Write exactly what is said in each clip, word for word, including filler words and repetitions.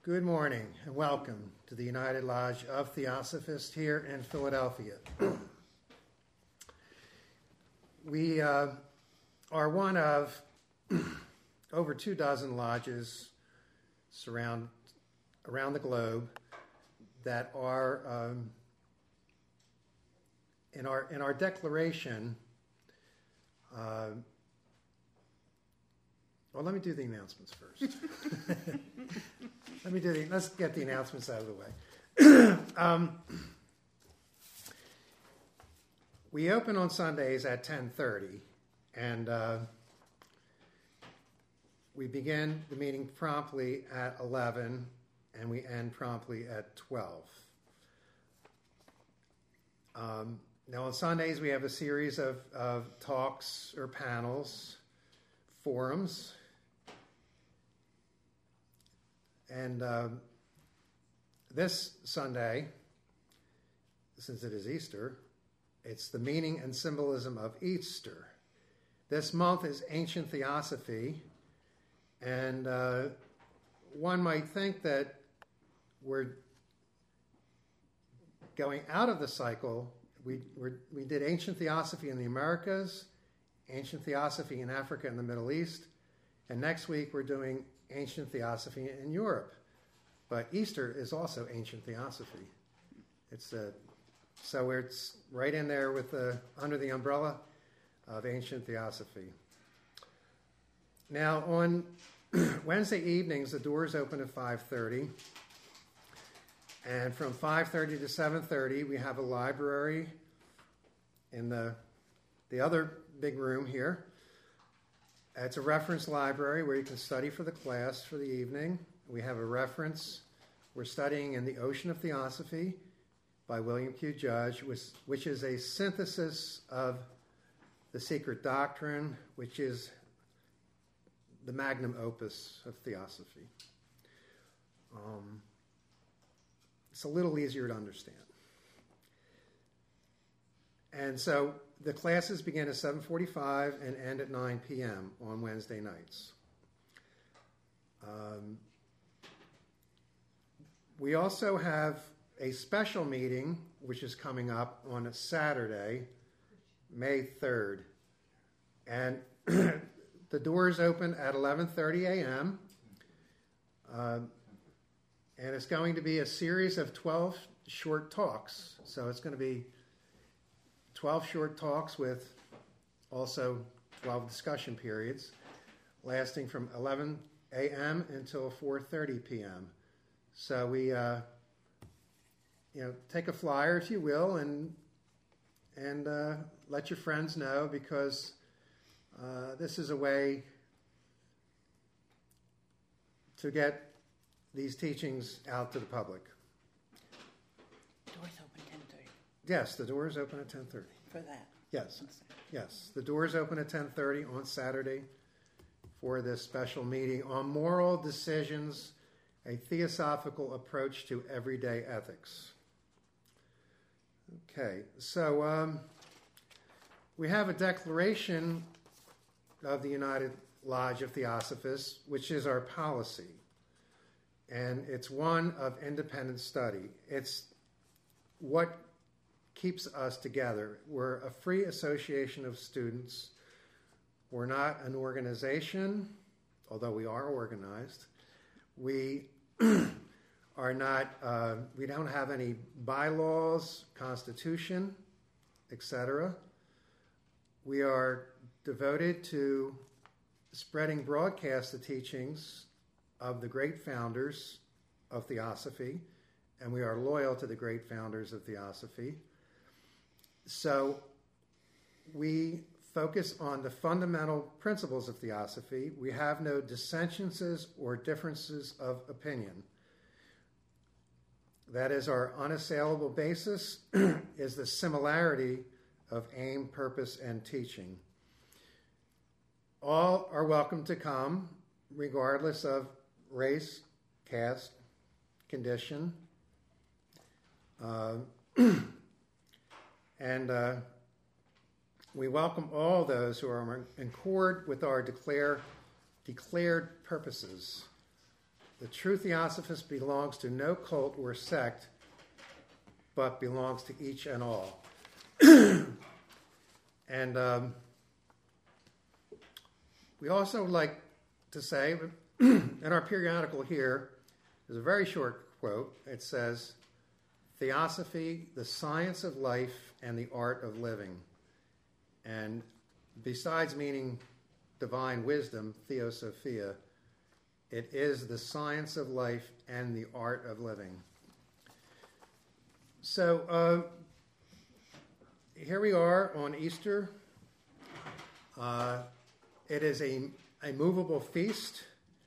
Good morning and welcome to the United Lodge of Theosophists here in Philadelphia. We uh, are one of over two dozen lodges surround, around the globe that are um, in our in our declaration. Uh, well, let me do the announcements first. Let me do the, let's get the announcements out of the way. um, we open on Sundays at ten thirty, and uh, we begin the meeting promptly at eleven, and we end promptly at twelve. Um, now on Sundays we have a series of, of talks or panels, forums, and um, this Sunday, since it is Easter, it's the meaning and symbolism of Easter. This month is Ancient Theosophy, and uh, one might think that we're going out of the cycle. We we're, we did Ancient Theosophy in the Americas, Ancient Theosophy in Africa and the Middle East, and next week we're doing Ancient Theosophy in Europe. But Easter is also Ancient Theosophy. It's a, so it's right in there with the under the umbrella of Ancient Theosophy. Now on Wednesday evenings the doors open at five thirty, and from five thirty to seven thirty we have a library in the the other big room here. It's a reference library where you can study for the class for the evening. We have a reference. We're studying in the Ocean of Theosophy by William Q. Judge, which, which is a synthesis of the Secret Doctrine, which is the magnum opus of Theosophy. Um, it's a little easier to understand. And so the classes begin at seven forty-five and end at nine p.m. on Wednesday nights. Um, we also have a special meeting, which is coming up on a Saturday, May third. And the doors open at eleven thirty a.m. Uh, and it's going to be a series of twelve short talks. So it's going to be twelve short talks with also twelve discussion periods lasting from eleven a.m. until four thirty p.m. So we, uh, you know, take a flyer, if you will, and and uh, let your friends know, because uh, this is a way to get these teachings out to the public. Doors open ten thirty. Yes, the doors open at ten thirty. For that? Yes, yes. The doors open at ten thirty on Saturday for this special meeting on moral decisions, a theosophical approach to everyday ethics. Okay, so um, we have a declaration of the United Lodge of Theosophists, which is our policy, and it's one of independent study. It's what keeps us together. We're a free association of students. We're not an organization, although we are organized. We are not, uh, we don't have any bylaws, constitution, et cetera. We are devoted to spreading broadcast the teachings of the great founders of Theosophy, and we are loyal to the great founders of Theosophy. So we focus on the fundamental principles of Theosophy. We have no dissensions or differences of opinion. That is, our unassailable basis is the similarity of aim, purpose, and teaching. All are welcome to come, regardless of race, caste, condition. Uh, and uh, we welcome all those who are in accord with our declare, declared purposes. The true Theosophist belongs to no cult or sect, but belongs to each and all. And um, we also like to say, in our periodical here, there's a very short quote. It says, Theosophy, the science of life and the art of living. And besides meaning divine wisdom, Theosophia, it is the science of life and the art of living. So uh, here we are on Easter. Uh, it is a, a movable feast.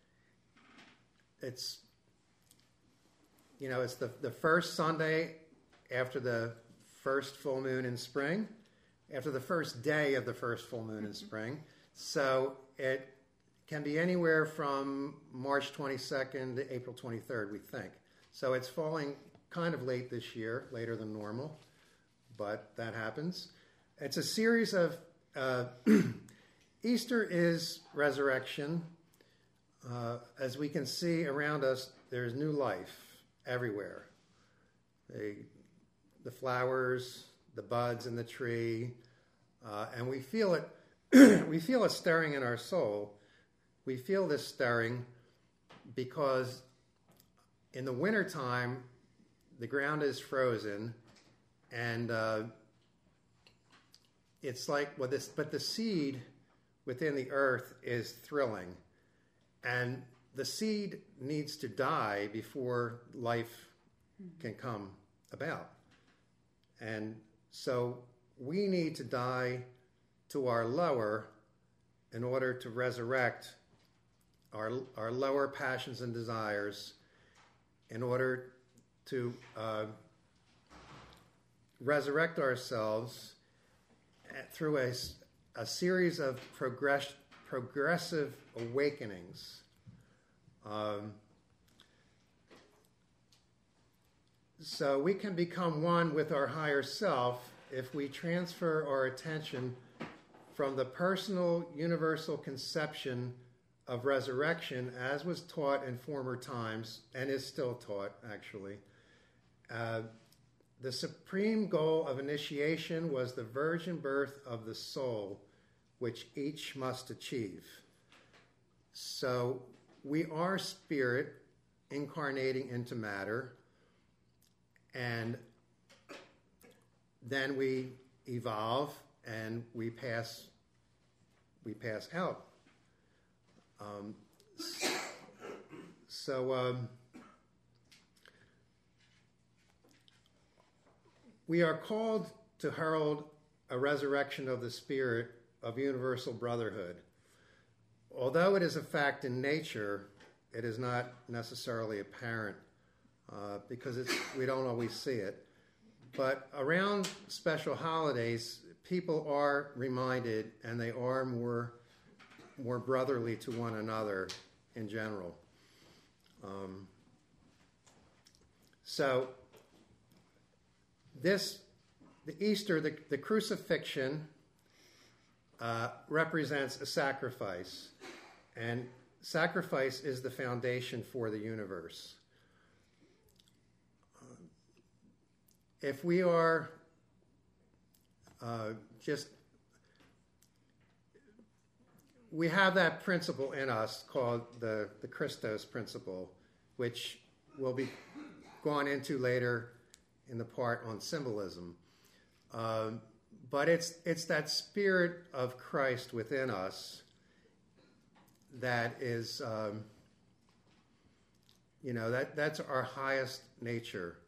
It's, you know, it's the, the first Sunday after the first full moon in spring, after the first day of the first full moon in spring. So it can be anywhere from March twenty-second to April twenty-third, we think. So it's falling kind of late this year, later than normal, but that happens. It's a series of, uh, Easter is resurrection. Uh, as we can see around us, there's new life everywhere. The, the flowers, the buds in the tree, uh, and we feel it, we feel a stirring in our soul. We feel this stirring because in the wintertime, the ground is frozen, and uh, it's like, well, this, but the seed within the earth is thrilling, and the seed needs to die before life can come about. And so we need to die to our lower in order to resurrect our, our lower passions and desires, in order to uh, resurrect ourselves through a, a series of progress, progressive awakenings. Um, so we can become one with our higher self if we transfer our attention from the personal universal conception of resurrection as was taught in former times and is still taught, actually. Uh, the supreme goal of initiation was the virgin birth of the soul, which each must achieve. So we are spirit incarnating into matter, and then we evolve and we pass we pass out. Um, so um, we are called to herald a resurrection of the spirit of universal brotherhood. Although it is a fact in nature, it is not necessarily apparent uh, because it's, we don't always see it. But around special holidays, people are reminded, and they are more, more brotherly to one another in general. Um, so this, the Easter, the, the crucifixion, uh, represents a sacrifice, and sacrifice is the foundation for the universe. If we are uh, just, we have that principle in us called the, the Christos principle, which will be gone into later in the part on symbolism. Um, but it's it's that spirit of Christ within us that is, um, you know, that that's our highest nature.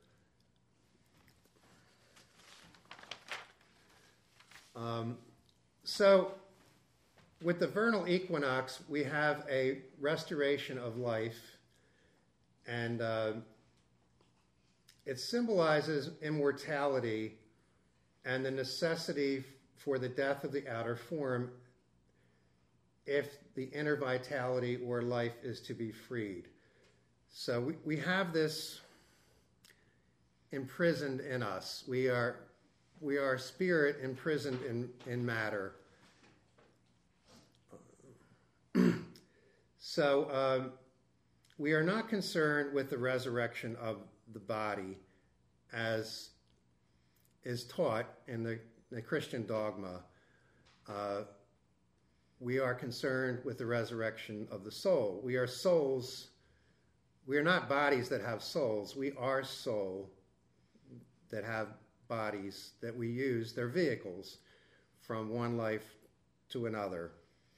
Um, so with the vernal equinox, we have a restoration of life, and uh, it symbolizes immortality and the necessity for the death of the outer form if the inner vitality or life is to be freed. So we, we have this imprisoned in us. We are we are spirit imprisoned in, in matter. So um, we are not concerned with the resurrection of the body as is taught in the, the Christian dogma. Uh, we are concerned with the resurrection of the soul. We are souls. We are not bodies that have souls. We are soul that have bodies that we use. They're vehicles from one life to another.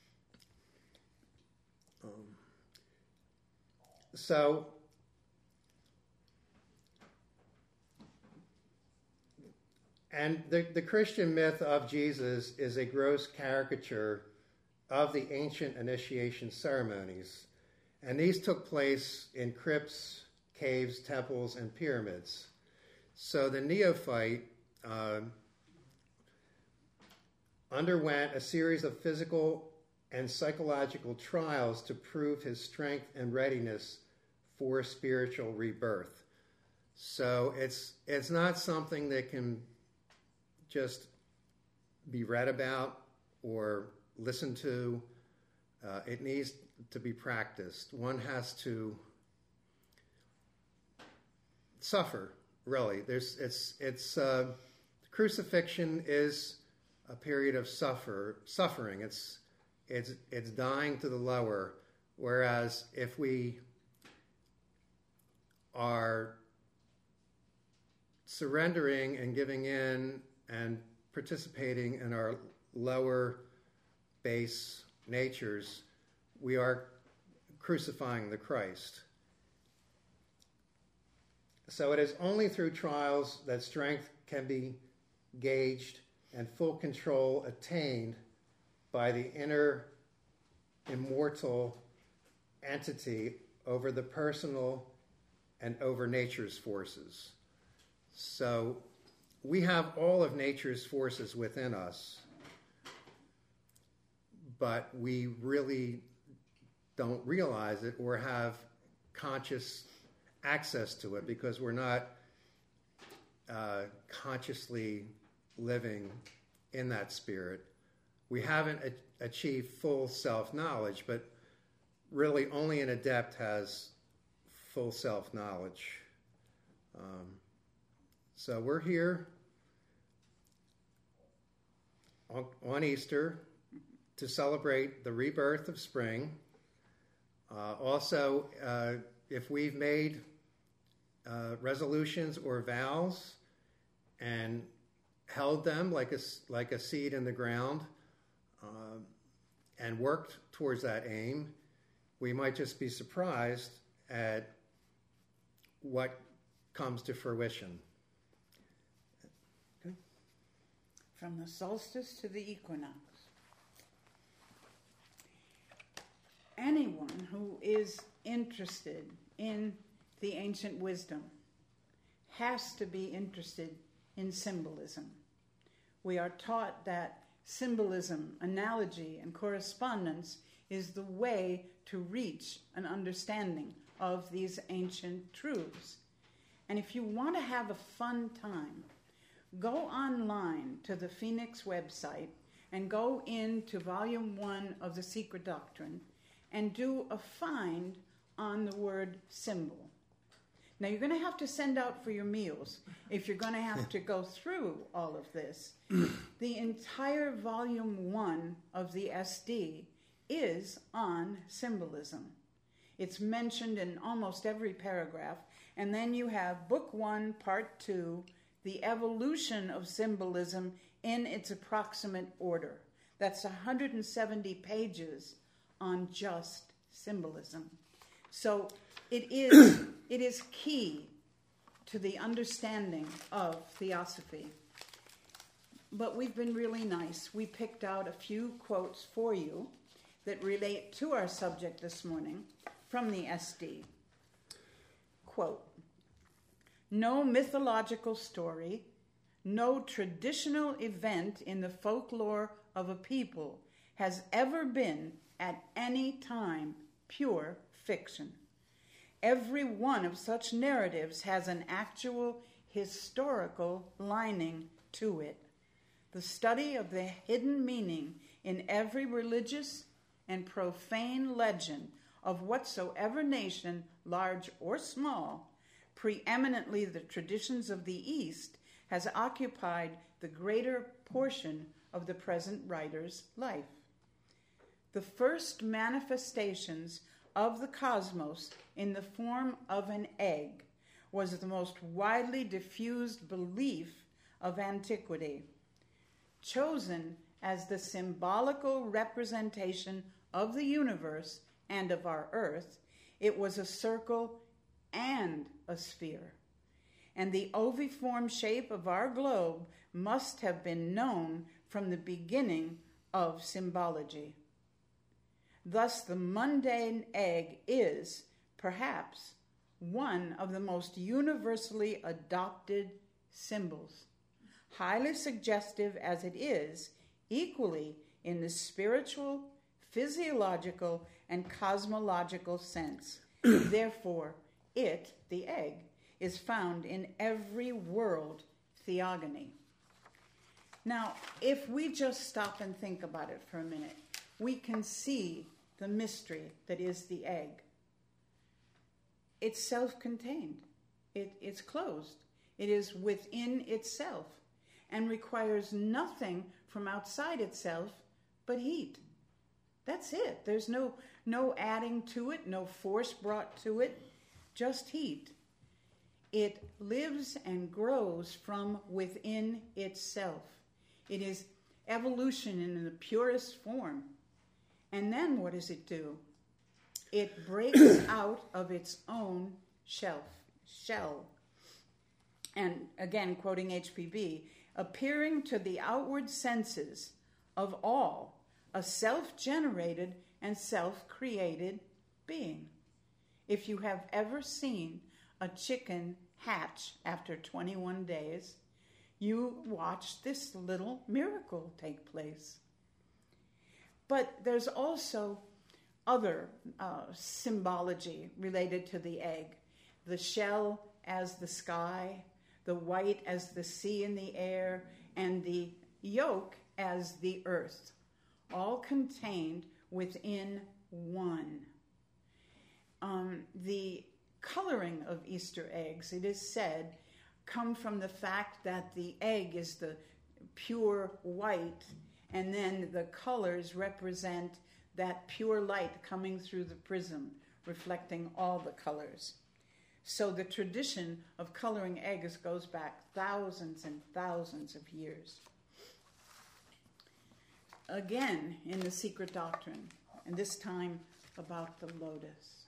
Um, so, and the, the Christian myth of Jesus is a gross caricature of the ancient initiation ceremonies. And these took place in crypts, caves, temples, and pyramids. So the neophyte uh, underwent a series of physical and psychological trials to prove his strength and readiness for spiritual rebirth. So it's it's not something that can just be read about or listened to. Uh, it needs to be practiced. One has to suffer, really. There's it's it's uh, crucifixion is a period of suffer suffering. It's it's it's dying to the lower. Whereas if we are surrendering and giving in and participating in our lower base natures, we are crucifying the Christ. So it is only through trials that strength can be gauged and full control attained by the inner immortal entity over the personal and over nature's forces. So we have all of nature's forces within us, but we really don't realize it or have conscious access to it because we're not uh, consciously living in that spirit. We haven't a- achieved full self-knowledge, but really only an adept has full self-knowledge. Um, so we're here on, on Easter to celebrate the rebirth of spring. Uh, also, uh, if we've made uh, resolutions or vows and held them like a, like a seed in the ground uh, and worked towards that aim, we might just be surprised at what comes to fruition. Okay. From the solstice to the equinox. Anyone who is interested in the ancient wisdom has to be interested in symbolism. We are taught that symbolism, analogy, and correspondence is the way to reach an understanding of these ancient truths. And if you want to have a fun time, go online to the Phoenix website and go into volume one of The Secret Doctrine and do a find on the word symbol. Now, you're going to have to send out for your meals if you're going to have to go through all of this. The entire volume one of the S D is on symbolism. It's mentioned in almost every paragraph. And then you have book one, part two, the evolution of symbolism in its approximate order. That's one hundred seventy pages on just symbolism. So it is it is key to the understanding of theosophy. But we've been really nice. We picked out a few quotes for you that relate to our subject this morning from the S D. Quote, "No mythological story, no traditional event in the folklore of a people has ever been at any time pure fiction. Every one of such narratives has an actual historical lining to it. The study of the hidden meaning in every religious and profane legend of whatsoever nation, large or small, preeminently the traditions of the East, has occupied the greater portion of the present writer's life. The first manifestations of the cosmos in the form of an egg was the most widely diffused belief of antiquity. Chosen as the symbolical representation of the universe and of our earth, it was a circle and a sphere. And the oviform shape of our globe must have been known from the beginning of symbology. Thus, the mundane egg is, perhaps, one of the most universally adopted symbols, highly suggestive as it is, equally in the spiritual, physiological, and cosmological sense. Therefore, it, the egg, is found in every world theogony. Now, if we just stop and think about it for a minute, we can see the mystery that is the egg. It's self-contained. It, it's closed. It is within itself and requires nothing from outside itself but heat. That's it. There's no, no adding to it, no force brought to it, just heat. It lives and grows from within itself. It is evolution in the purest form. And then what does it do? It breaks out of its own shelf, shell. And again, quoting H P B, appearing to the outward senses of all, a self-generated and self-created being. If you have ever seen a chicken hatch after twenty-one days, you watch this little miracle take place. But there's also other uh, symbology related to the egg. The shell as the sky, the white as the sea and the air, and the yolk as the earth, all contained within one. Um, the coloring of Easter eggs, it is said, come from the fact that the egg is the pure white, and then the colors represent that pure light coming through the prism, reflecting all the colors. So the tradition of coloring eggs goes back thousands and thousands of years. Again, in the Secret Doctrine, and this time about the lotus.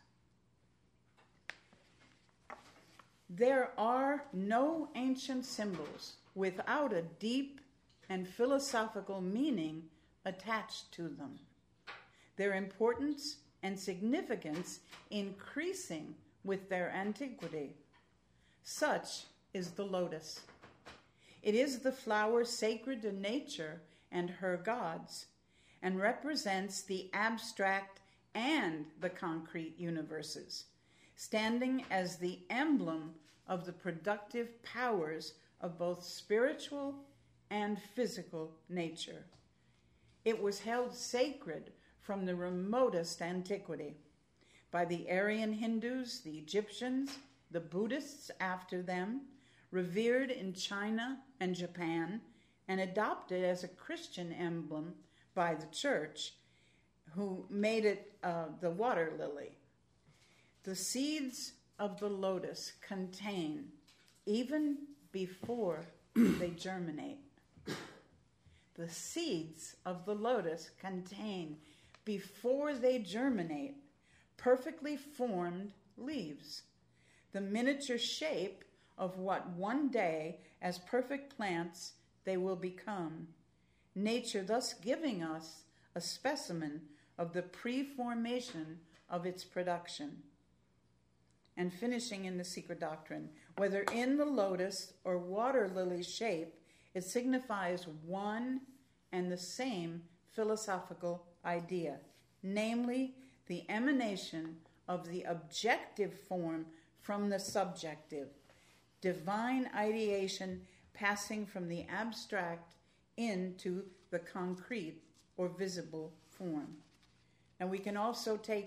There are no ancient symbols without a deep and philosophical meaning attached to them, their importance and significance increasing with their antiquity. Such is the lotus. It is the flower sacred to nature and her gods, and represents the abstract and the concrete universes, standing as the emblem of the productive powers of both spiritual and physical nature. It was held sacred from the remotest antiquity by the Aryan Hindus, the Egyptians, the Buddhists after them, revered in China and Japan, and adopted as a Christian emblem by the church, who made it uh, the water lily. The seeds of the lotus contain, even before they germinate, the seeds of the lotus contain, before they germinate, perfectly formed leaves, the miniature shape of what one day, as perfect plants, they will become, nature thus giving us a specimen of the pre-formation of its production. And finishing in the Secret Doctrine, whether in the lotus or water lily shape, it signifies one and the same philosophical idea, namely the emanation of the objective form from the subjective, divine ideation passing from the abstract into the concrete or visible form. And we can also take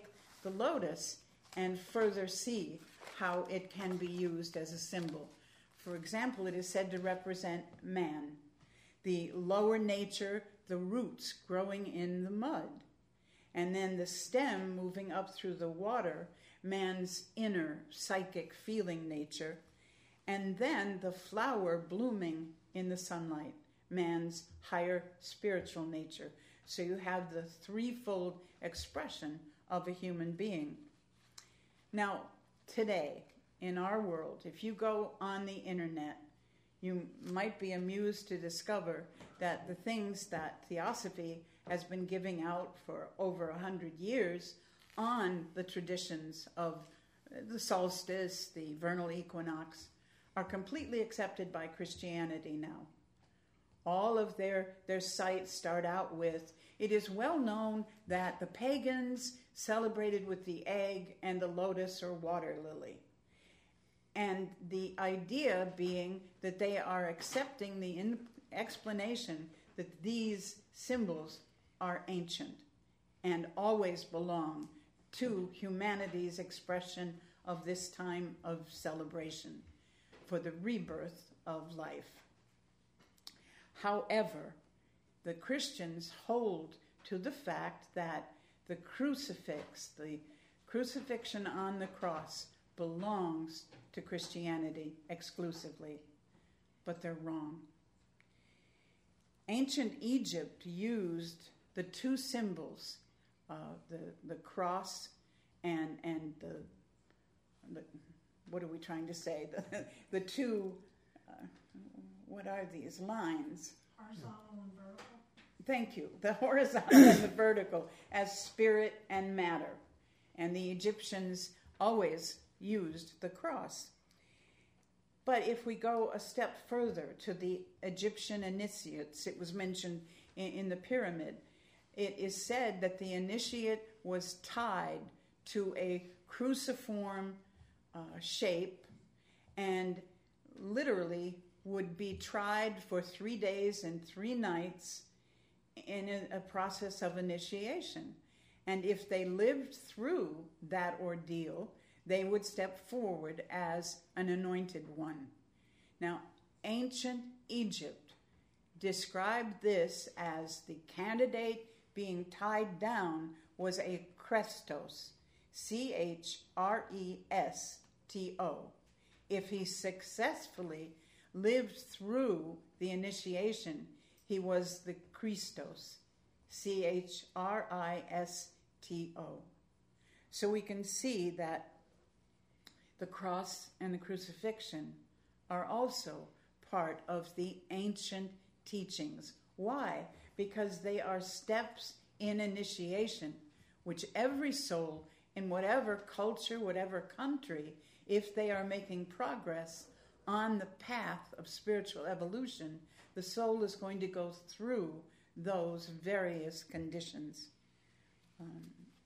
the lotus and further see how it can be used as a symbol. For example, it is said to represent man, the lower nature, the roots growing in the mud, and then the stem moving up through the water, man's inner psychic feeling nature, and then the flower blooming in the sunlight, man's higher spiritual nature. So you have the threefold expression of a human being. Now, today, in our world, if you go on the internet, you might be amused to discover that the things that Theosophy has been giving out for over a hundred years on the traditions of the solstice, the vernal equinox, are completely accepted by Christianity now. All of their, their sites start out with, it is well known that the pagans celebrated with the egg and the lotus or water lily. And the idea being that they are accepting the in- explanation that these symbols are ancient and always belong to humanity's expression of this time of celebration for the rebirth of life. However, the Christians hold to the fact that the crucifix, the crucifixion on the cross, belongs to Christianity exclusively, but they're wrong. Ancient Egypt used the two symbols, uh, the the cross and and the, the what are we trying to say? The, the two, uh, what are these lines? Horizontal and vertical. Thank you. The horizontal and the vertical as spirit and matter. And the Egyptians always used the cross. But if we go a step further to the Egyptian initiates, it was mentioned in, in the pyramid, it is said that the initiate was tied to a cruciform uh, shape and literally would be tried for three days and three nights in a, a process of initiation. And if they lived through that ordeal, they would step forward as an anointed one. Now, ancient Egypt described this as the candidate being tied down was a Chrestos, C H R E S T O. If he successfully lived through the initiation, he was the Christos, C H R I S T O. So we can see that the cross and the crucifixion are also part of the ancient teachings. Why? Because they are steps in initiation, which every soul in whatever culture, whatever country, if they are making progress on the path of spiritual evolution, the soul is going to go through those various conditions. Um,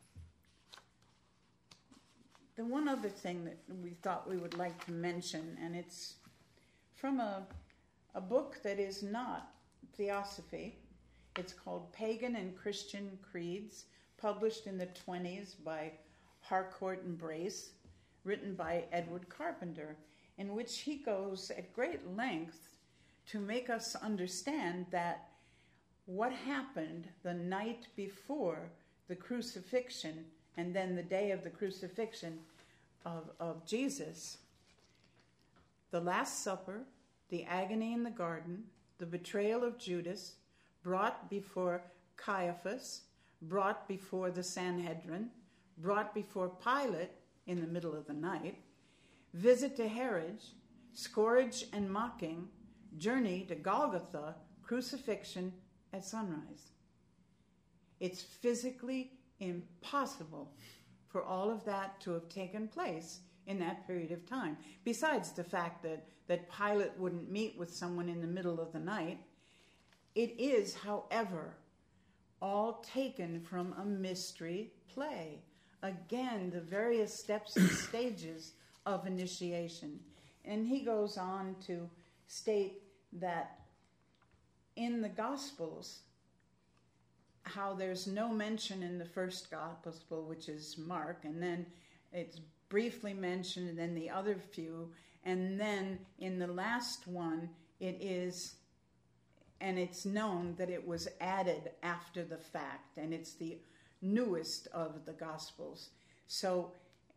The one other thing that we thought we would like to mention, and it's from a, a book that is not Theosophy. It's called Pagan and Christian Creeds, published in the twenties by Harcourt and Brace, written by Edward Carpenter, in which he goes at great length to make us understand that what happened the night before the crucifixion and then the day of the crucifixion of, of Jesus, the Last Supper, the agony in the garden, the betrayal of Judas, brought before Caiaphas, brought before the Sanhedrin, brought before Pilate in the middle of the night, visit to Herod, scourge and mocking, journey to Golgotha, crucifixion at sunrise. It's physically impossible for all of that to have taken place in that period of time. Besides the fact that, that Pilate wouldn't meet with someone in the middle of the night, it is, however, all taken from a mystery play. Again, the various steps and stages of initiation. And he goes on to state that in the Gospels, how there's no mention in the first gospel, which is Mark, and then it's briefly mentioned, and then the other few, and then in the last one, it is, and it's known that it was added after the fact, and it's the newest of the gospels. So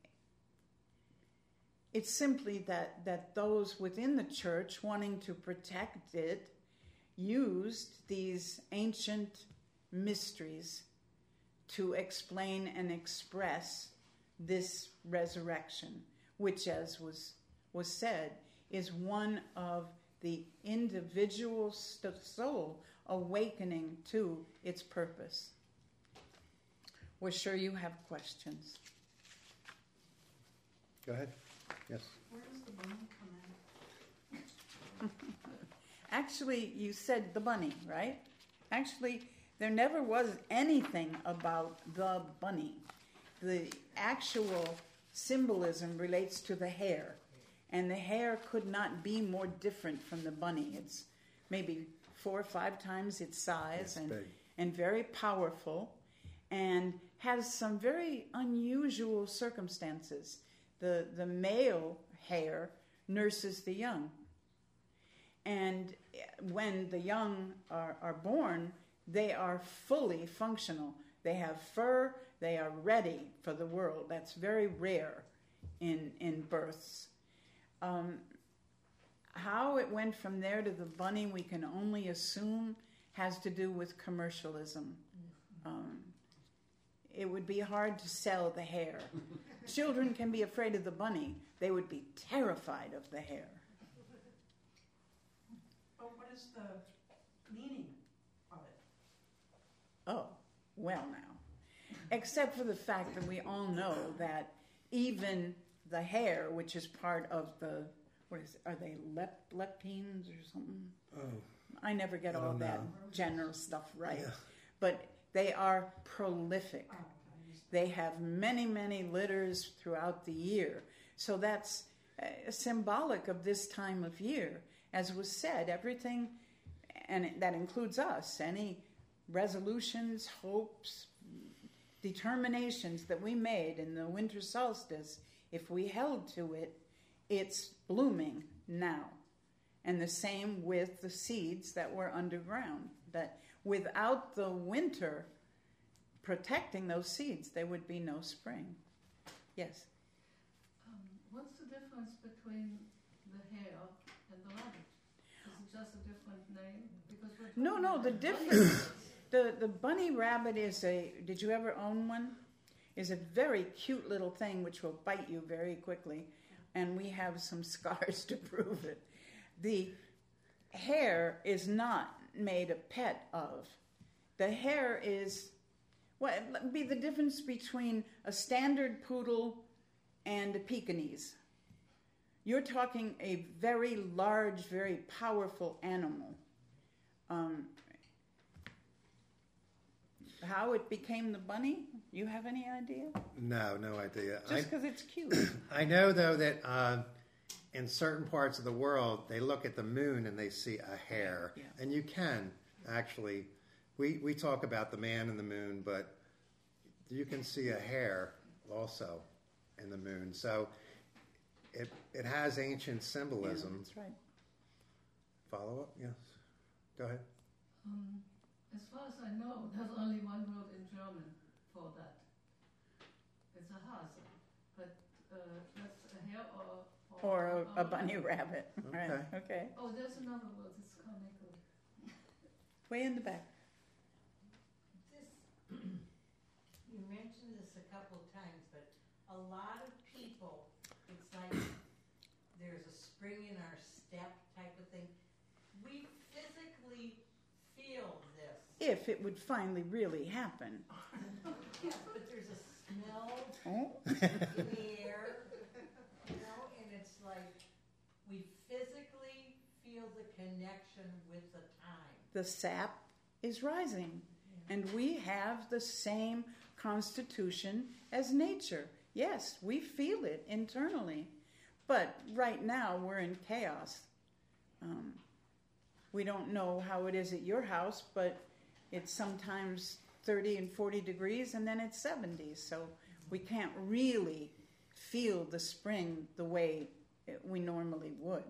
it's simply that, that those within the church wanting to protect it used these ancient mysteries to explain and express this resurrection, which, as was was said, is one of the individual soul awakening to its purpose. We're sure you have questions. Go ahead. Yes. Where does the bunny come in? Actually, you said the bunny, right? Actually, there never was anything about the bunny. The actual symbolism relates to the hare, and the hare could not be more different from the bunny. It's maybe four or five times its size, It's and big. and very powerful, and has some very unusual circumstances. The the male hare nurses the young, and when the young are, are born, they are fully functional. They have fur, they are ready for the world. That's very rare in, in births. Um, how it went from there to the bunny, we can only assume has to do with commercialism. Um, it would be hard to sell the hare. Children can be afraid of the bunny. They would be terrified of the hare. But what is the meaning of it? Oh, well now. Except for the fact that we all know that even the hare, which is part of the, what is, are they lep, leptines or something? Oh, I never get I all don't that know. general stuff right. Yeah. But they are prolific. Oh, They have many, many litters throughout the year. So that's uh, symbolic of this time of year. As was said, everything, and it, that includes us, any resolutions, hopes, determinations that we made in the winter solstice, if we held to it, it's blooming now. And the same with the seeds that were underground. That without the winter protecting those seeds, there would be no spring. Yes? Um, what's the difference between the hare and the rabbit? Is it just a different name? Because we're No, no, the talking about difference, the, the bunny rabbit is a, did you ever own one? Is a very cute little thing which will bite you very quickly. And we have some scars to prove it. The hare is not made a pet of. The hare is, what would be the difference between a standard poodle and a Pekingese? You're talking a very large, very powerful animal. Um, how it became the bunny? You have any idea? no, no idea. Just I, because it's cute. I know, though, that uh, in certain parts of the world, they look at the moon and they see a hare. Yeah. And you can, actually. We, we talk about the man in the moon, but you can see a hare also in the moon. So it it has ancient Yeah, symbolism. that's right. Follow up? Yes. Go ahead. Um, as far as I know, there's only one word in German for that. It's a Hase. But uh, that's a hare or... Or a, a bunny rabbit. Right. Okay. Okay. Oh, there's another word. It's comical. Way in the back. This, you mentioned this a couple of times, but a lot of people, it's like there's a spring in our step type of thing. We physically feel this. If it would finally really happen. Yes, but there's a smell Oh. in the air, you know, and it's like we physically feel the connection with the time. The sap is rising. And we have the same constitution as nature. Yes, we feel it internally. But right now we're in chaos. Um, we don't know how it is at your house, but it's sometimes thirty and forty degrees, and then it's seventy. So we can't really feel the spring the way we normally would.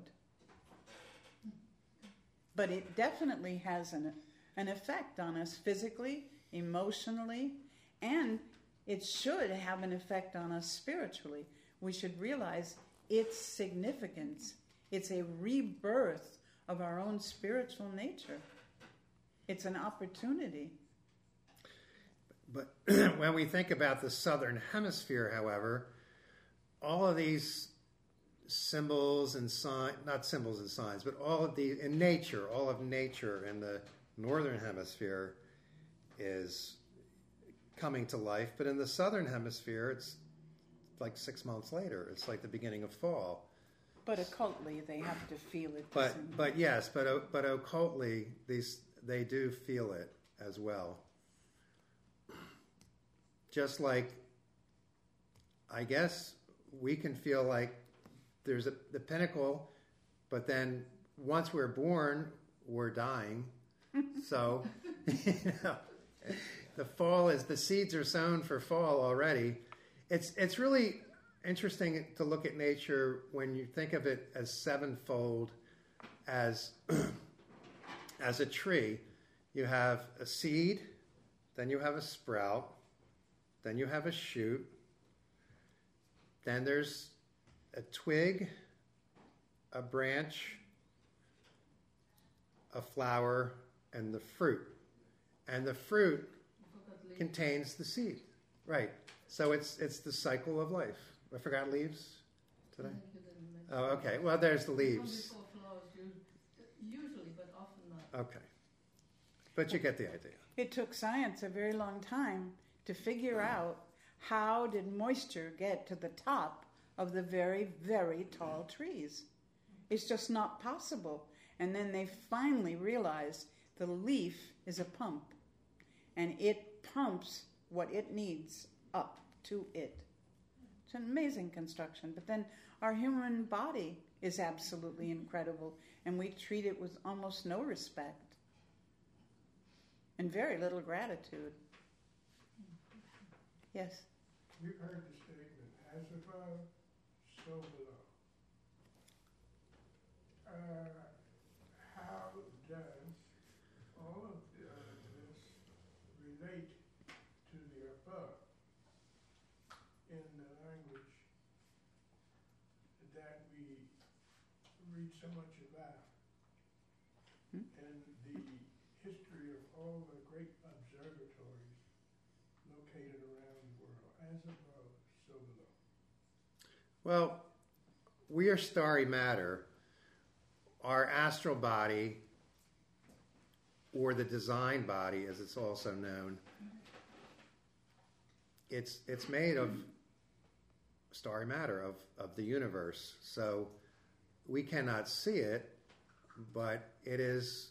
But it definitely has an, an effect on us physically, emotionally, and it should have an effect on us spiritually. We should realize its significance. It's a rebirth of our own spiritual nature. It's an opportunity. But when we think about the southern hemisphere, however, all of these symbols and signs, not symbols and signs, but all of the, in nature, all of nature in the northern hemisphere is coming to life. But in the southern hemisphere, it's like six months later. It's like the beginning of fall. But occultly, they have to feel it. But but yes, but o- but occultly, these they do feel it as well. Just like, I guess we can feel like there's a, the pinnacle, but then once we're born, we're dying. So, you know, the fall is, the seeds are sown for fall already. It's it's really interesting to look at nature when you think of it as sevenfold, as as a tree. You have a seed, then you have a sprout, then you have a shoot, then there's a twig, a branch, a flower, and the fruit. And the fruit contains the seed. Right. So it's it's the cycle of life. I forgot leaves? Did I? Oh, okay. Well, there's the leaves. Usually, but often not. Okay. But you get the idea. It took science a very long time to figure out how did moisture get to the top of the very, very tall trees. It's just not possible. And then they finally realized the leaf is a pump, and it pumps what it needs up to it. It's an amazing construction. But then our human body is absolutely incredible, and we treat it with almost no respect and very little gratitude. Yes? We've heard the statement, as above, so below. Uh, how does all of the, uh, this relate to the above in the language that we read so much about? Hmm? And the history of all the great observatories located around the world, as above, so below. Well, we are starry matter. Our astral body, or the design body, as it's also known, it's it's made of starry matter, of, of the universe. So we cannot see it, but it is,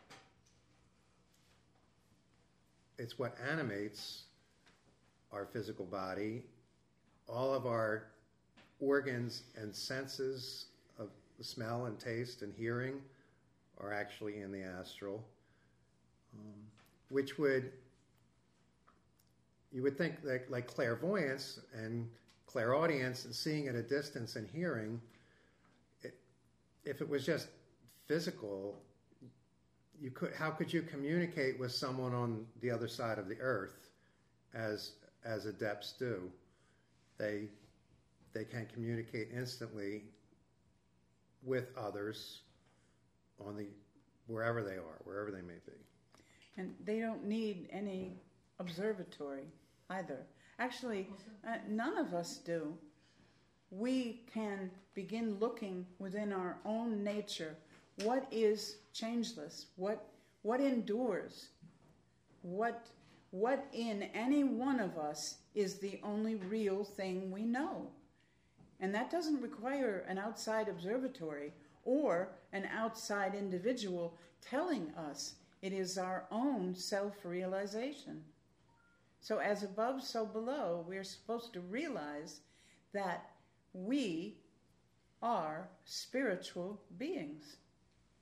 it's what animates our physical body. All of our organs and senses of smell and taste and hearing are actually in the astral, um, which would, you would think that like clairvoyance and clairaudience and seeing at a distance and hearing, it, if it was just physical, you could, how could you communicate with someone on the other side of the earth as as adepts do? They they can communicate instantly with others on the wherever they are, wherever they may be. And they don't need any observatory either. Actually, uh, none of us do. We can begin looking within our own nature. What is changeless? What what endures? What what in any one of us is the only real thing we know? And that doesn't require an outside observatory or an outside individual telling us. It is our own self-realization. So as above, so below, we're supposed to realize that we are spiritual beings.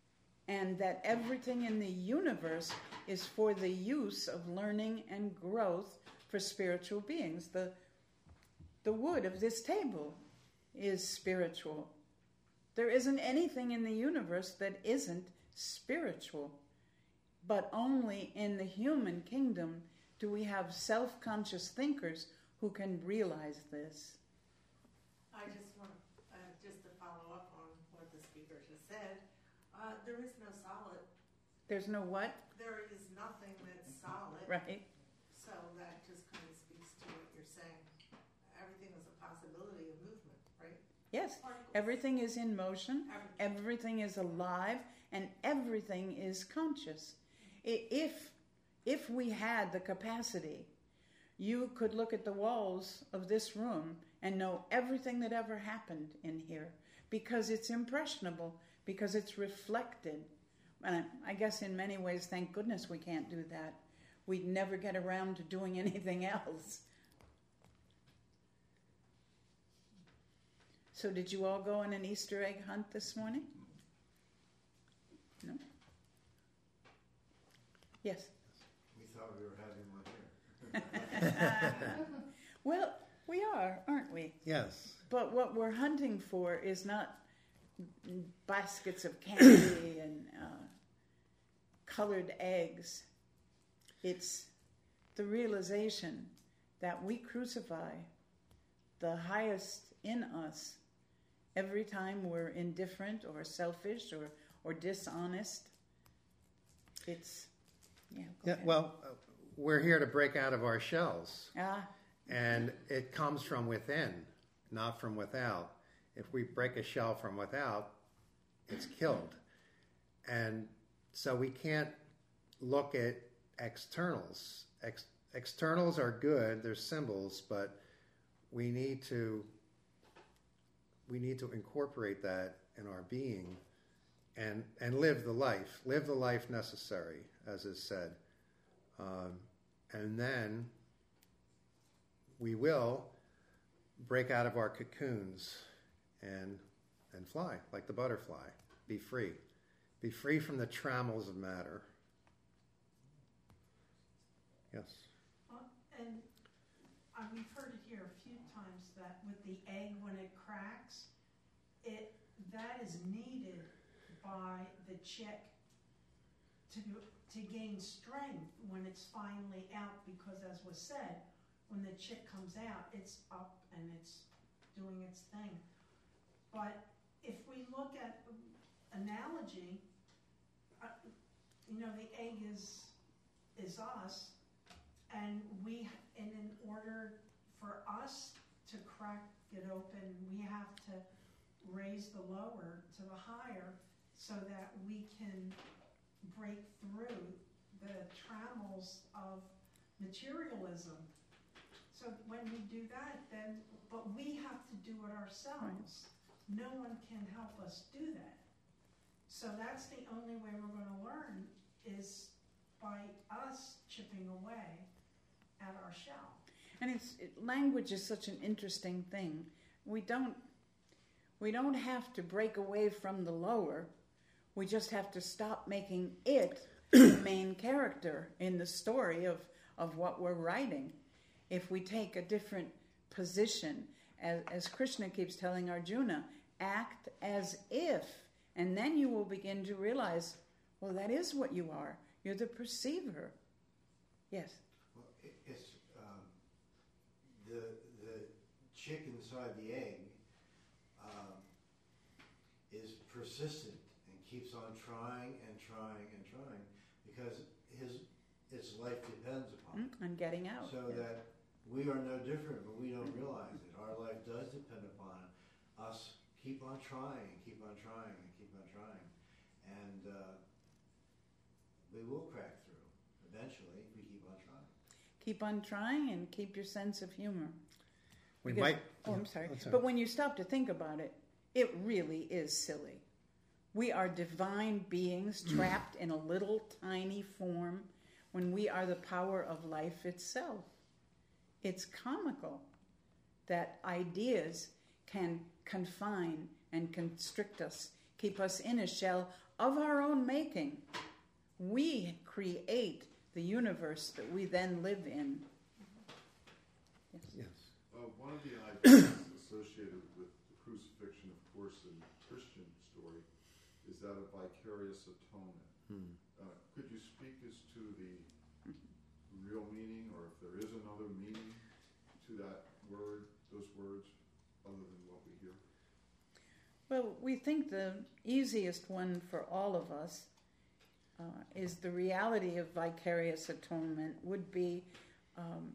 and that everything in the universe is for the use of learning and growth for spiritual beings. The, the wood of this table is spiritual. There isn't anything in the universe that isn't spiritual. But only in the human kingdom do we have self-conscious thinkers who can realize this. I just want uh, just to follow up on what the speaker just said. Uh, there is no solid. There's no what? There is nothing that's solid. Right. So that just kind of speaks to what you're saying. Everything is a possibility of movement, right? Yes. Particles. Everything is in motion. Everything. Everything is alive, and everything is conscious. If if we had the capacity, you could look at the walls of this room and know everything that ever happened in here, because it's impressionable, because it's reflected. And I guess in many ways, thank goodness we can't do that. We'd never get around to doing anything else. So did you all go on an Easter egg hunt this morning? No? Yes? We thought we were having one here. Well, we are, aren't we? Yes. But what we're hunting for is not baskets of candy and uh, colored eggs. It's the realization that we crucify the highest in us every time we're indifferent or selfish or, or dishonest. It's, yeah, go Yeah. ahead. Well, uh, we're here to break out of our shells, Ah, and it comes from within, not from without. If we break a shell from without, it's killed. And so we can't look at externals. Ex- externals are good, they're symbols, but we need to we need to incorporate that in our being and and live the life, live the life necessary, as is said. Um, and then we will break out of our cocoons and and fly like the butterfly. Be free. Be free from the trammels of matter. Yes. Uh, And uh, we've heard it here a few times that with the egg, when it cracks, it that is needed by the chick to to gain strength when it's finally out, because as was said, when the chick comes out, it's up and it's doing its thing. But if we look at analogy, uh, you know, the egg is is us, and we, and in order for us to crack it open, we have to raise the lower to the higher so that we can break through the trammels of materialism. So when we do that, then, but we have to do it ourselves. No one can help us do that. So that's the only way we're going to learn, is by us chipping away at our shell. and it's it, language is such an interesting thing. We don't we don't have to break away from the lower. We just have to stop making it the main character in the story of, of what we're writing. If we take a different position, as, as Krishna keeps telling Arjuna, act as if, and then you will begin to realize, well, that is what you are. You're the perceiver. Yes. Well, it, it's um, the the chick inside the egg um, is persistent and keeps on trying and trying and trying because his its life depends upon it. And getting out. So yes. that we are no different, but we don't realize it. Our life does depend upon us keep on trying, keep on trying, and keep on trying. And uh, we will crack through eventually if we keep on trying. Keep on trying and keep your sense of humor. We Because- might. Oh, I'm sorry. Oh, sorry. But when you stop to think about it, it really is silly. We are divine beings trapped in a little tiny form when we are the power of life itself. It's comical that ideas can confine and constrict us, keep us in a shell of our own making. We create the universe that we then live in. Yes. Yes. Uh, one of the ideas associated with the crucifixion, of course, in the Christian story, is that of vicarious atonement. Hmm. Uh, could you speak as to the real meaning, or if there is another meaning to that word, those words, other than what we hear? Well, we think the easiest one for all of us uh, is the reality of vicarious atonement would be um,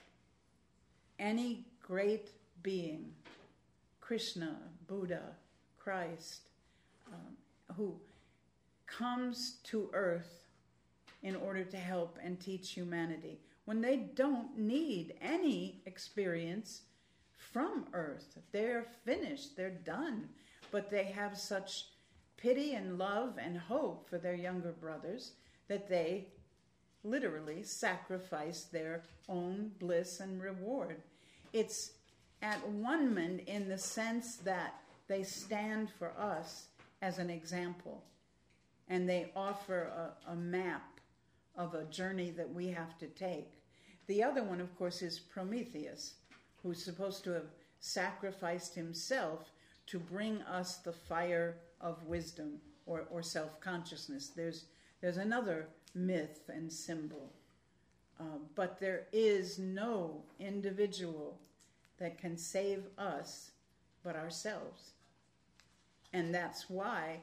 any great being, Krishna, Buddha, Christ, um, who comes to earth in order to help and teach humanity, when they don't need any experience from earth. They're finished, they're done, but they have such pity and love and hope for their younger brothers that they literally sacrifice their own bliss and reward. It's at one-ment in the sense that they stand for us as an example, and they offer a, a map of a journey that we have to take. The other one, of course, is Prometheus, who's supposed to have sacrificed himself to bring us the fire of wisdom or, or self-consciousness. There's, there's another myth and symbol. Uh, but there is no individual that can save us but ourselves. And that's why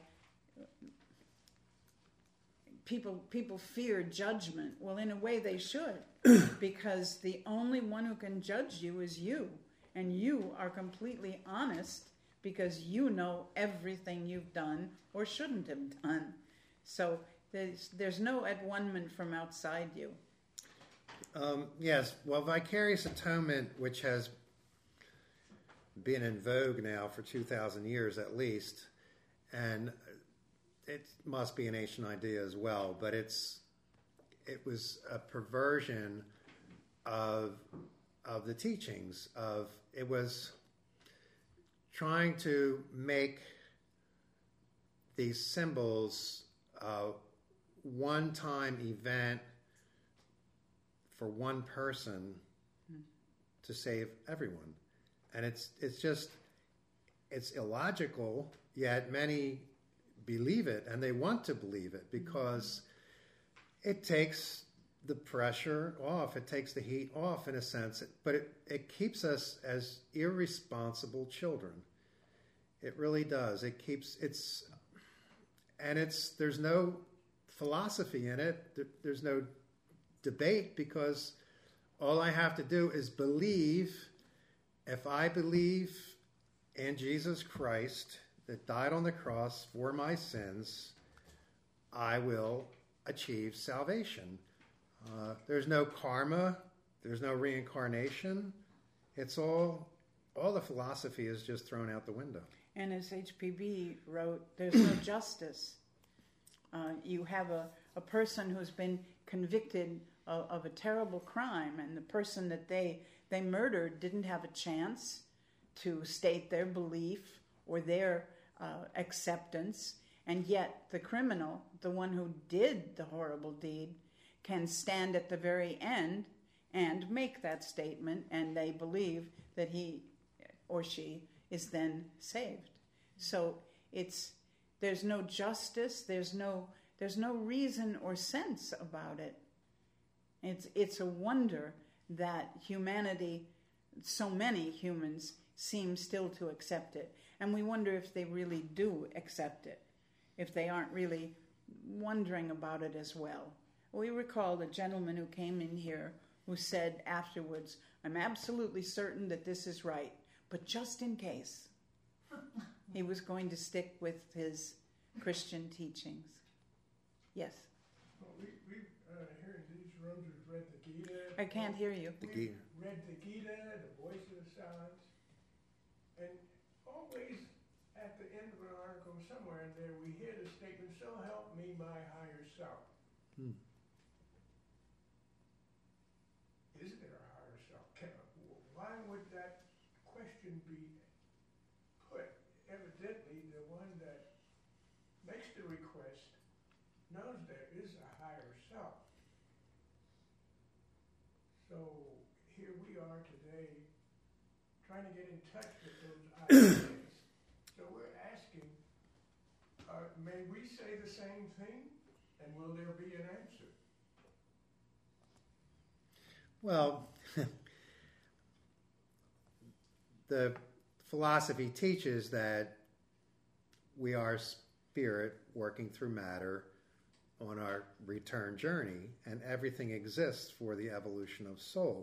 people people fear judgment. Well, in a way they should, because the only one who can judge you is you. And you are completely honest because you know everything you've done or shouldn't have done. So there's, there's no at one-ment from outside you. Um, yes, well, vicarious atonement, which has been in vogue now for two thousand years at least, and it must be an ancient idea as well, but it's it was a perversion of of the teachings of it was trying to make these symbols a one-time event for one person mm. to save everyone. And it's it's just, it's illogical, yet many believe it, and they want to believe it because it takes the pressure off, it takes the heat off in a sense, but it, it keeps us as irresponsible children. It really does. It keeps, it's, and it's, there's no philosophy in it, there, there's no debate, because all I have to do is believe. If I believe in Jesus Christ that died on the cross for my sins, I will achieve salvation. Uh, there's no karma. There's no reincarnation. It's all, all the philosophy is just thrown out the window. And as H P B wrote, there's no justice. Uh, you have a, a person who's been convicted of, of a terrible crime, and the person that they they murdered didn't have a chance to state their belief or their uh, acceptance, and yet the criminal, the one who did the horrible deed, can stand at the very end and make that statement, and they believe that he or she is then saved. So it's there's no justice, there's no there's no reason or sense about it. It's it's a wonder that humanity, so many humans, seem still to accept it. And we wonder if they really do accept it, if they aren't really wondering about it as well. We recall a gentleman who came in here who said afterwards, I'm absolutely certain that this is right, but just in case, he was going to stick with his Christian teachings. Yes? Well, we, we uh, here in these rooms, we've read the Gita. I can't hear you. The We've Gita. read the Gita, the Voice of the Silence, and always at the end of an article somewhere in there, we hear the statement, so help me my higher self. Hmm. Is there a higher self? Can, why would that question be put? Evidently, the one that makes the request knows there is a higher self. So here we are today trying to get in touch with those ideas. So we're asking, uh, may we say the same thing, and will there be an answer? Well, the philosophy teaches that we are spirit working through matter on our return journey, and everything exists for the evolution of soul.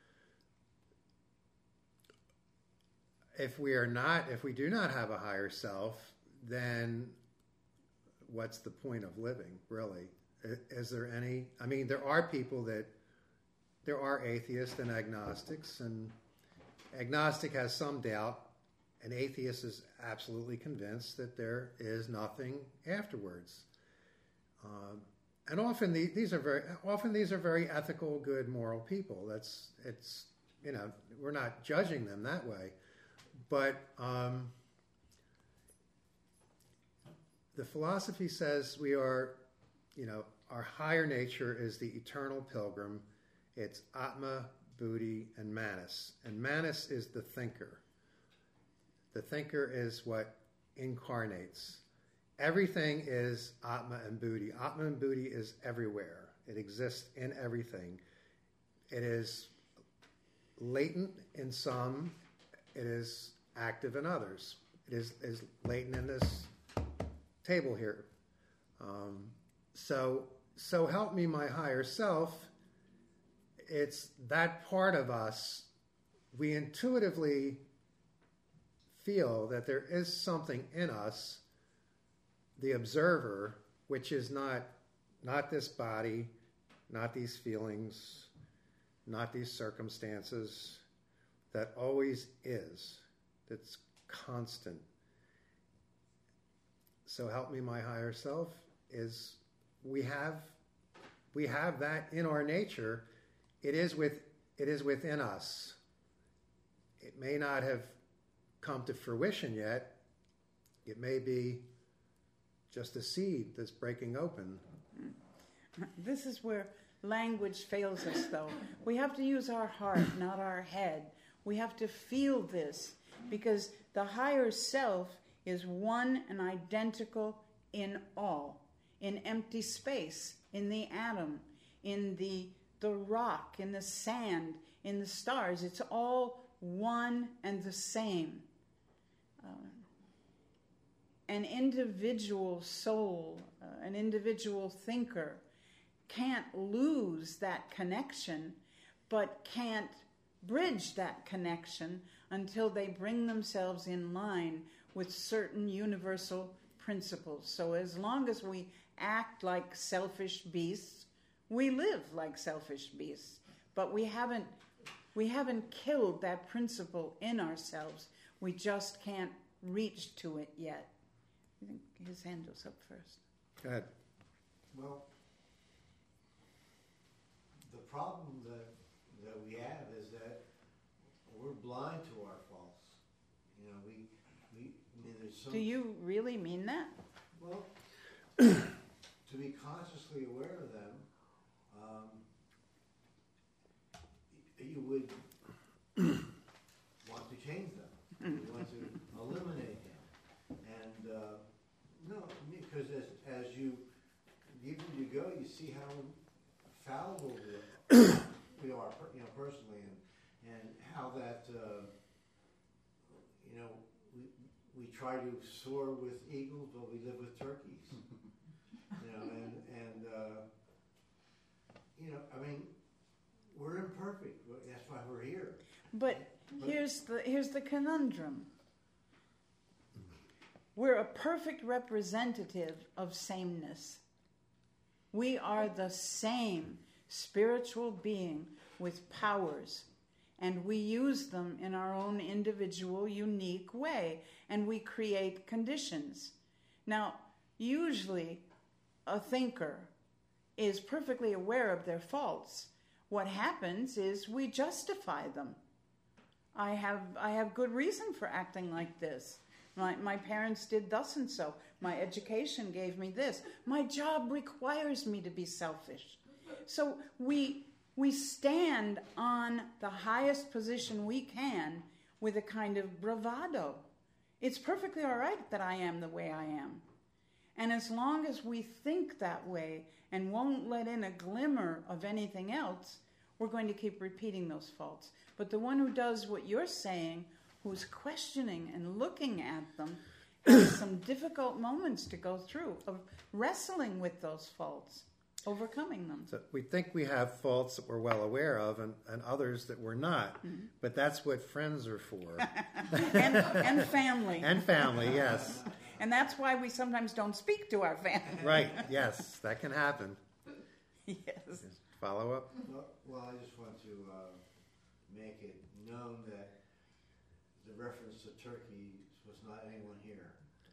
If we are not, if we do not have a higher self, then what's the point of living, really? Is there any? I mean, there are people that, there are atheists and agnostics, and agnostic has some doubt. An atheist is absolutely convinced that there is nothing afterwards. Um, and often the, these are very often these are very ethical, good, moral people. That's it's you know we're not judging them that way, but um, the philosophy says we are, you know, our higher nature is the eternal pilgrim. It's Atma, Buddhi, and Manas, and Manas is the thinker. The thinker is what incarnates. Everything is Atma and Buddhi. Atma and Buddhi is everywhere. It exists in everything. It is latent in some. It is active in others. It is, is latent in this table here. Um, so, so help me my higher self. It's that part of us. We intuitively feel that there is something in us, the observer, which is not not this body, not these feelings, not these circumstances, that always is, that's constant. So help me my higher self is we have we have that in our nature. It is with it is within us. It may not have come to fruition yet. It may be just a seed that's breaking open. This is where language fails us, though. We have to use our heart, not our head. We have to feel this, because the higher self is one and identical in all, in empty space, in the atom, in the, the rock, in the sand, in the stars. It's all one and the same. Um, an individual soul, uh, an individual thinker can't lose that connection, but can't bridge that connection until they bring themselves in line with certain universal principles. So as long as we act like selfish beasts, we live like selfish beasts. But we haven't we haven't killed that principle in ourselves. We just can't reach to it yet. I think his hand was up first. Go ahead. Well, the problem that that we have is that we're blind to our faults. You know, we we I mean, there's some. Do you really mean that? Well, to be consciously aware of them, um, you would want to change them. You want to eliminate them, and uh, no, because as as you even you go, you see how fallible we are, we are you know, personally, and and how that uh, you know we we try to soar with eagles, but we live with turkeys. You know, and and uh, you know, I mean, we're imperfect. That's why we're here. But here's the here's the conundrum. We're a perfect representative of sameness. We are the same spiritual being with powers, and we use them in our own individual, unique way, and we create conditions. Now, usually, a thinker is perfectly aware of their faults. What happens is we justify them. I have I have good reason for acting like this. My, my parents did thus and so. My education gave me this. My job requires me to be selfish. So we, we stand on the highest position we can with a kind of bravado. It's perfectly all right that I am the way I am. And as long as we think that way and won't let in a glimmer of anything else, we're going to keep repeating those faults. But the one who does what you're saying, who's questioning and looking at them, has some difficult moments to go through of wrestling with those faults, overcoming them. So we think we have faults that we're well aware of and, and others that we're not. Mm-hmm. But that's what friends are for. and, and family. And family, yes. And that's why we sometimes don't speak to our family. Right, yes, that can happen. Yes. Follow up? Well, well, I just want to uh, make it known that the reference to Turkey was not anyone here.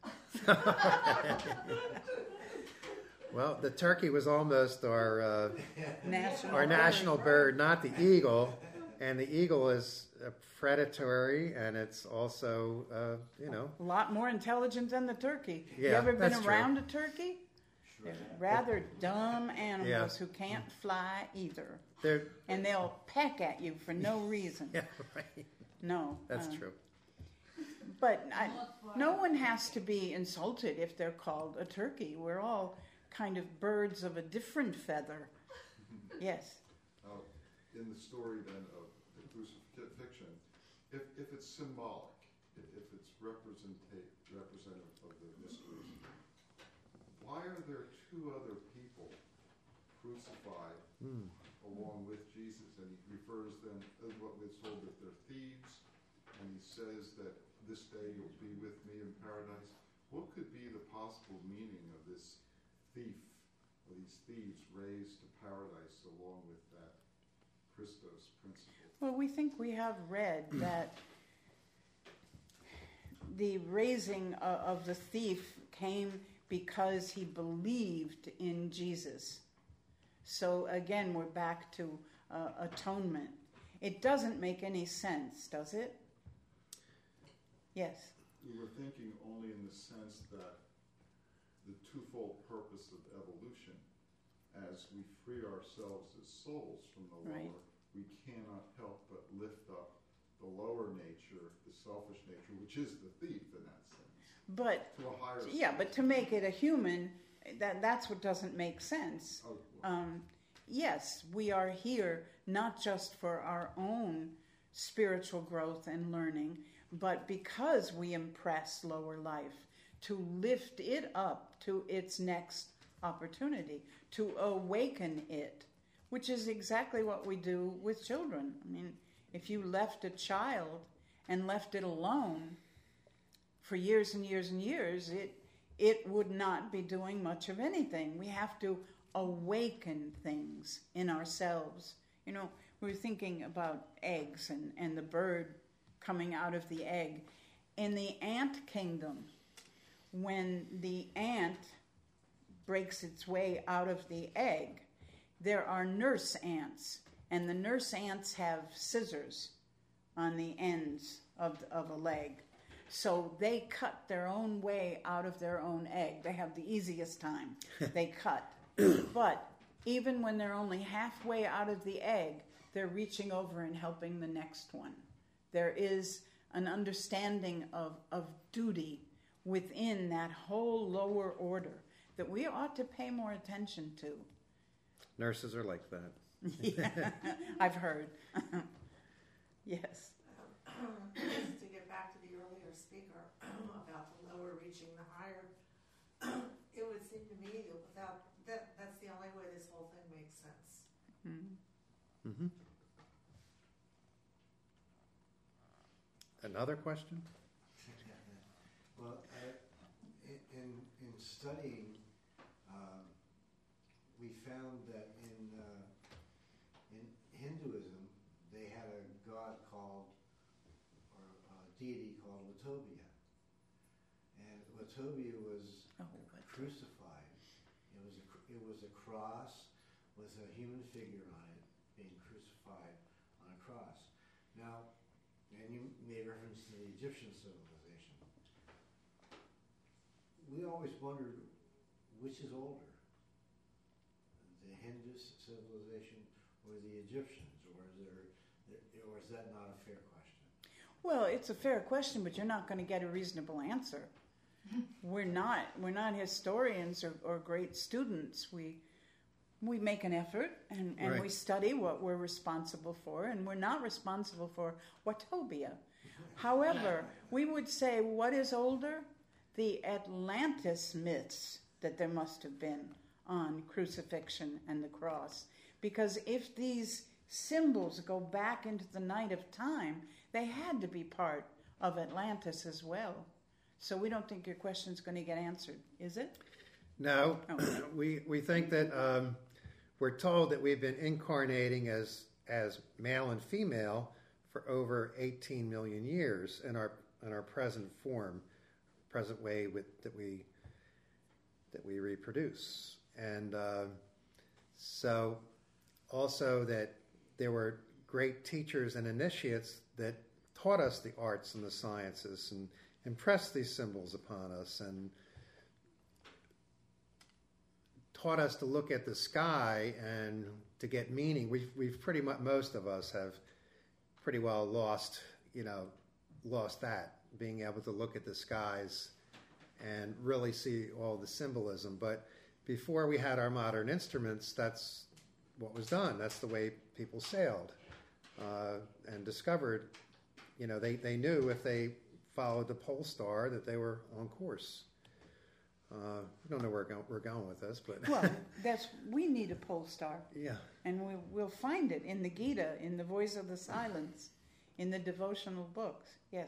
Well, the turkey was almost our uh, national our bird. national bird, not the eagle. And the eagle is uh, predatory, and it's also, uh, you know, a lot more intelligent than the turkey. Yeah, you ever been that's around true. a turkey? Sure. They're rather dumb animals Yeah. who can't fly either. they're And they'll peck at you for no reason. yeah, right. No. That's uh, true. But I, no one has to be insulted if they're called a turkey. We're all kind of birds of a different feather. Yes. Now, in the story then of the crucifixion, if, if it's symbolic, if, if it's representa- representative of the mysteries, why are there two other people crucified Mm. along with Jesus? And he refers them, as what we're told, that they're thieves, and he says that this day you'll be with me in paradise. What could be the possible meaning of this thief, or these thieves raised to paradise along with that Christos principle? Well, we think we have read that the raising of, of the thief came because he believed in Jesus. So again, we're back to uh, atonement. It doesn't make any sense, does it? Yes. We were thinking only in the sense that the twofold purpose of evolution, as we free ourselves as souls from the lower, Right. we cannot help but lift up the lower nature, the selfish nature, which is the thief in that sense, But to a higher yeah, state. but to make it a human, that that's what doesn't make sense. Oh, well, Um, yes, we are here not just for our own spiritual growth and learning, but because we impress lower life, to lift it up to its next opportunity, to awaken it, which is exactly what we do with children. I mean, if you left a child and left it alone for years and years and years, it it would not be doing much of anything. We have to awaken things in ourselves. You know, we were thinking about eggs and, and the bird coming out of the egg. In the ant kingdom, when the ant breaks its way out of the egg, there are nurse ants, and the nurse ants have scissors on the ends of, of a leg. So they cut their own way out of their own egg. They have the easiest time. They cut. But even when they're only halfway out of the egg, they're reaching over and helping the next one. There is an understanding of, of duty within that whole lower order that we ought to pay more attention to. Nurses are like that. Yeah, I've heard. Yes. Just to get back to the earlier speaker about the lower reaching the higher, it would seem to me that without that, that's the only way this whole thing makes sense. Mm. Mm-hmm. Another question? Well, uh, in, in in studying, um, we found that in uh, in Hinduism they had a god called, or a deity called Watobia, and Watobia was Oh, crucified. It was a, cr- it was a cross with a human figure on it being crucified on a cross. Now, and you made reference to the Egyptian civilization. we always wondered which is older, the Hindus civilization or the Egyptians, or is there, or is that not a fair question? Well, it's a fair question, but you're not going to get a reasonable answer. We're not we're not historians or, or great students. We we make an effort and, and Right. we study what we're responsible for, and we're not responsible for Watobia. However, we would say what is older? The Atlantis myths that there must have been on crucifixion and the cross. Because if these symbols go back into the night of time, they had to be part of Atlantis as well. So we don't think your question's going to get answered, is it? No, Oh. we we think that um, we're told that we've been incarnating as as male and female for over eighteen million years in our in our present form, present way with that we that we reproduce, and uh, so also that there were great teachers and initiates that taught us the arts and the sciences and impressed these symbols upon us and taught us to look at the sky and to get meaning. We've, we've pretty much, most of us have pretty well lost, you know, lost that, being able to look at the skies and really see all the symbolism. But before we had our modern instruments, that's what was done. That's the way people sailed uh, and discovered, you know, they, they knew if they followed the pole star that they were on course. Uh, we don't know where we're going, we're going with this, but Well, that's we need a pole star, yeah. and we, we'll find it in the Gita, in the Voice of the Silence, in the devotional books. Yes.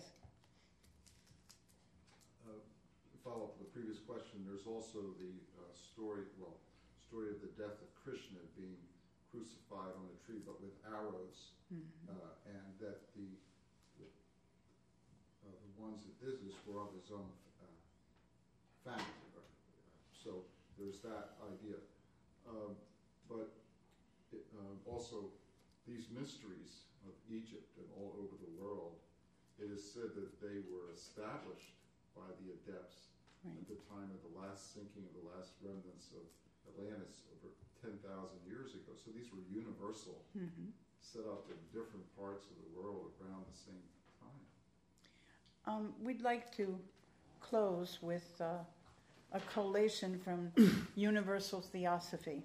Uh, follow up with the previous question, there's also the uh, story, well, story of the death of Krishna being crucified on a tree, but with arrows, Mm-hmm. uh, and that the the, uh, the ones that did this were of his own uh, family. Right? So there's that idea. Um, but it, um, also, these mysteries of Egypt and all over the world, it is said that they were established by the adepts Right. at the time of the last sinking of the last remnants of Atlantis over ten thousand years ago. So these were universal, Mm-hmm. set up in different parts of the world around the same time. Um, we'd like to close with uh, a collation from Universal Theosophy.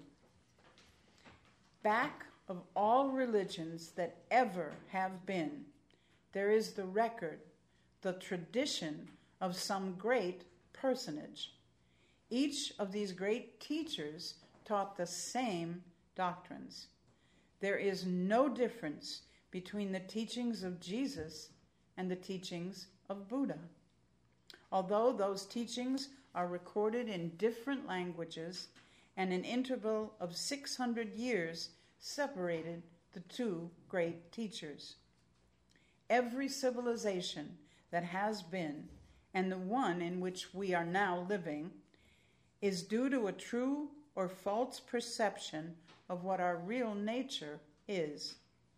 Back of all religions that ever have been, there is the record, the tradition of some great personage. Each of these great teachers taught the same doctrines. There is no difference between the teachings of Jesus and the teachings of Buddha. Although those teachings are recorded in different languages and an interval of six hundred years separated the two great teachers. Every civilization that has been, and the one in which we are now living, is due to a true or false perception of what our real nature is.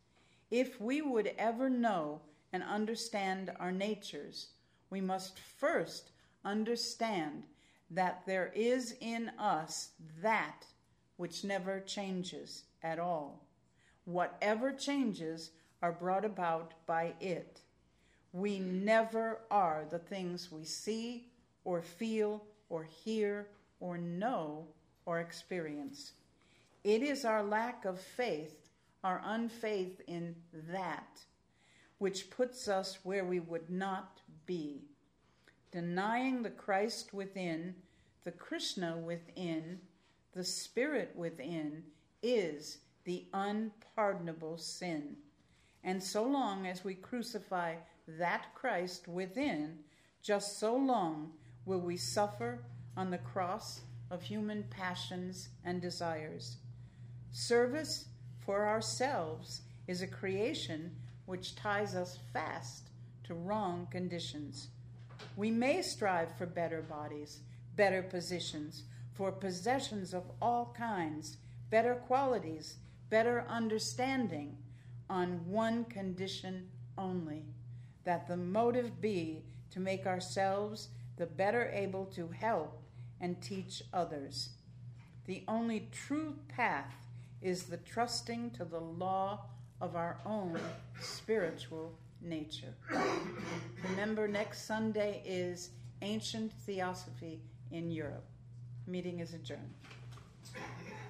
If we would ever know and understand our natures, we must first understand that there is in us that which never changes at all. Whatever changes are brought about by it. We never are the things we see or feel or hear or know or experience. It is our lack of faith, our unfaith in that, which puts us where we would not be. Denying the Christ within, the Krishna within, the Spirit within, is the unpardonable sin. And so long as we crucify that Christ within, just so long will we suffer on the cross of human passions and desires. Service for ourselves is a creation which ties us fast to wrong conditions. We may strive for better bodies, better positions, for possessions of all kinds, better qualities, better understanding, on one condition only, that the motive be to make ourselves the better able to help and teach others. The only true path is the trusting to the law of our own spiritual nature. Remember, next Sunday is Ancient Theosophy in Europe. Meeting is adjourned.